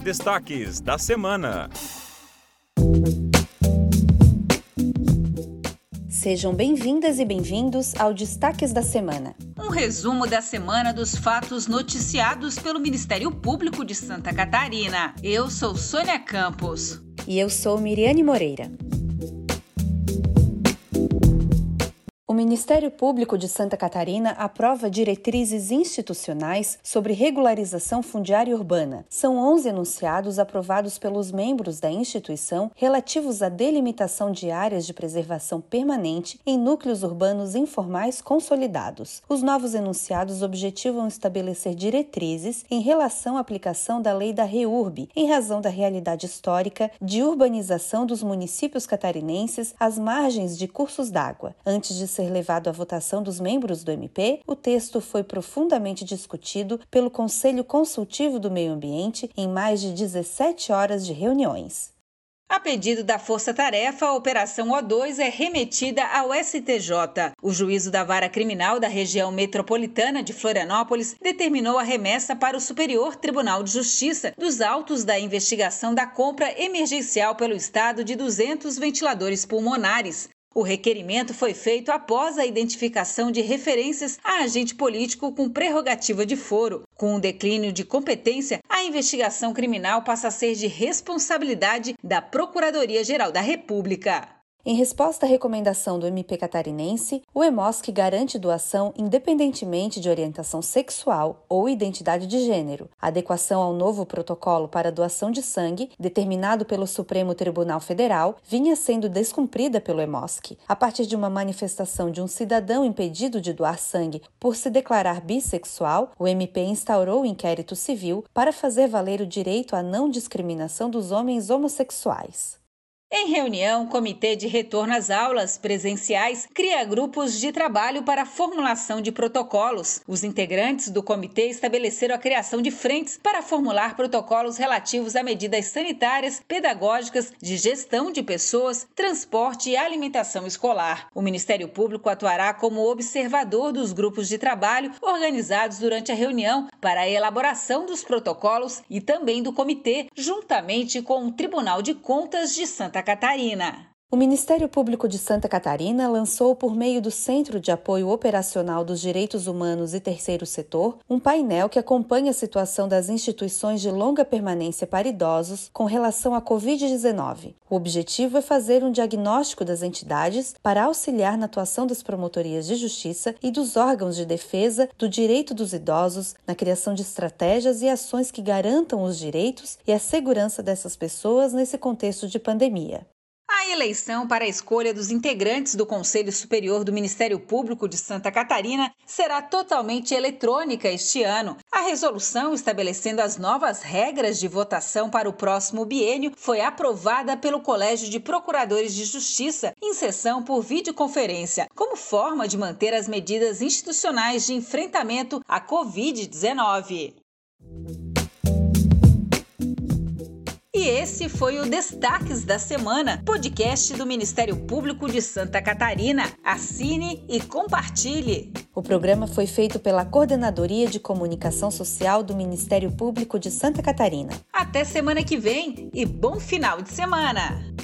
destaques da semana. Sejam bem-vindas e bem-vindos ao Destaques da Semana. Um resumo da semana dos fatos noticiados pelo Ministério Público de Santa Catarina. Eu sou Sônia Campos. E eu sou Miriane Moreira. O Ministério Público de Santa Catarina aprova diretrizes institucionais sobre regularização fundiária urbana. São 11 enunciados aprovados pelos membros da instituição relativos à delimitação de áreas de preservação permanente em núcleos urbanos informais consolidados. Os novos enunciados objetivam estabelecer diretrizes em relação à aplicação da lei da REURB, em razão da realidade histórica de urbanização dos municípios catarinenses às margens de cursos d'água. Antes de ser levado à votação dos membros do MP, o texto foi profundamente discutido pelo Conselho Consultivo do Meio Ambiente em mais de 17 horas de reuniões. A pedido da Força Tarefa, a Operação O2 é remetida ao STJ. O juízo da Vara Criminal da Região Metropolitana de Florianópolis determinou a remessa para o Superior Tribunal de Justiça dos autos da investigação da compra emergencial pelo Estado de 200 ventiladores pulmonares. O requerimento foi feito após a identificação de referências a agente político com prerrogativa de foro. Com o declínio de competência, a investigação criminal passa a ser de responsabilidade da Procuradoria-Geral da República. Em resposta à recomendação do MP catarinense, o EMOSC garante doação independentemente de orientação sexual ou identidade de gênero. A adequação ao novo protocolo para doação de sangue, determinado pelo Supremo Tribunal Federal, vinha sendo descumprida pelo EMOSC. A partir de uma manifestação de um cidadão impedido de doar sangue por se declarar bissexual, o MP instaurou o inquérito civil para fazer valer o direito à não discriminação dos homens homossexuais. Em reunião, o Comitê de Retorno às Aulas Presenciais cria grupos de trabalho para a formulação de protocolos. Os integrantes do comitê estabeleceram a criação de frentes para formular protocolos relativos a medidas sanitárias, pedagógicas, de gestão de pessoas, transporte e alimentação escolar. O Ministério Público atuará como observador dos grupos de trabalho organizados durante a reunião para a elaboração dos protocolos e também do comitê, juntamente com o Tribunal de Contas de Santa Catarina. O Ministério Público de Santa Catarina lançou, por meio do Centro de Apoio Operacional dos Direitos Humanos e Terceiro Setor, um painel que acompanha a situação das instituições de longa permanência para idosos com relação à Covid-19. O objetivo é fazer um diagnóstico das entidades para auxiliar na atuação das promotorias de justiça e dos órgãos de defesa do direito dos idosos, na criação de estratégias e ações que garantam os direitos e a segurança dessas pessoas nesse contexto de pandemia. A eleição para a escolha dos integrantes do Conselho Superior do Ministério Público de Santa Catarina será totalmente eletrônica este ano. A resolução estabelecendo as novas regras de votação para o próximo biênio foi aprovada pelo Colégio de Procuradores de Justiça em sessão por videoconferência, como forma de manter as medidas institucionais de enfrentamento à Covid-19. E esse foi o Destaques da Semana, podcast do Ministério Público de Santa Catarina. Assine e compartilhe. O programa foi feito pela Coordenadoria de Comunicação Social do Ministério Público de Santa Catarina. Até semana que vem e bom final de semana!